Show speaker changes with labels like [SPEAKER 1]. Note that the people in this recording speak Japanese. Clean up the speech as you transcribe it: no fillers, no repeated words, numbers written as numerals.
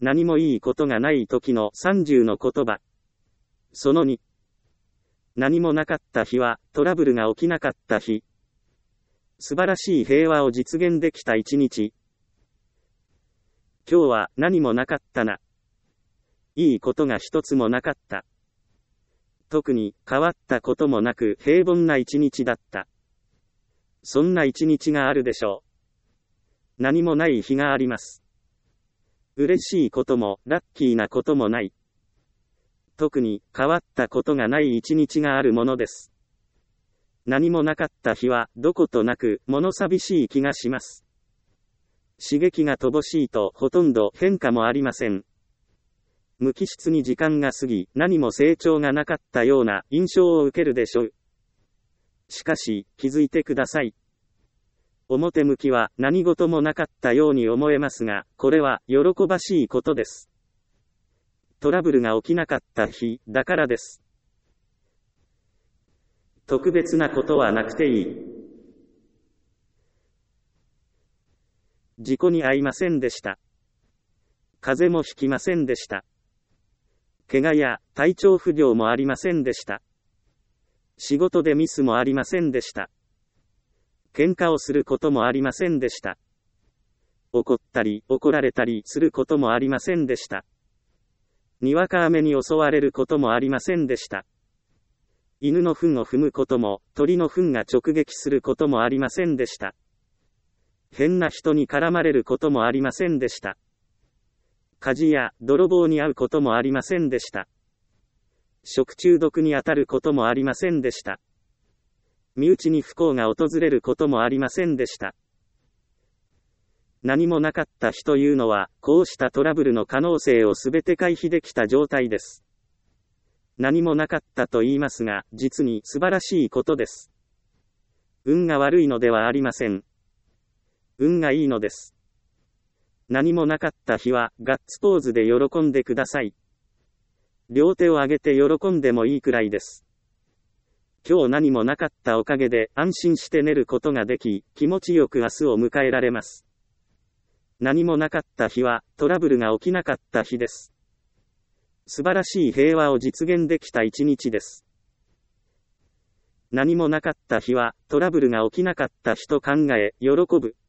[SPEAKER 1] 何もいいことがない時の30の言葉。その2。何もなかった日はトラブルが起きなかった日。素晴らしい平和を実現できた一日。今日は何もなかったな。いいことが一つもなかった。特に変わったこともなく平凡な一日だった。そんな一日があるでしょう。何もない日があります。嬉しいこともラッキーなこともない。特に変わったことがない一日があるものです。何もなかった日はどことなく物寂しい気がします。刺激が乏しいとほとんど変化もありません。無機質に時間が過ぎ、何も成長がなかったような印象を受けるでしょう。しかし、気づいてください。表向きは何事もなかったように思えますが、これは喜ばしいことです。トラブルが起きなかった日だからです。特別なことはなくていい。事故に遭いませんでした。風邪もひきませんでした。怪我や体調不良もありませんでした。仕事でミスもありませんでした。喧嘩をすることもありませんでした。怒ったり怒られたりすることもありませんでした。にわか雨に襲われることもありませんでした。犬の糞を踏むことも、鳥の糞が直撃することもありませんでした。変な人に絡まれることもありませんでした。火事や泥棒に遭うこともありませんでした。食中毒に当たることもありませんでした。身内に不幸が訪れることもありませんでした。何もなかった日というのは、こうしたトラブルの可能性をすべて回避できた状態です。何もなかったと言いますが、実に素晴らしいことです。運が悪いのではありません。運がいいのです。何もなかった日は、ガッツポーズで喜んでください。両手を上げて喜んでもいいくらいです。今日何もなかったおかげで安心して寝ることができ、気持ちよく明日を迎えられます。何もなかった日は、トラブルが起きなかった日です。素晴らしい平和を実現できた一日です。何もなかった日は、トラブルが起きなかった日と考え、喜ぶ。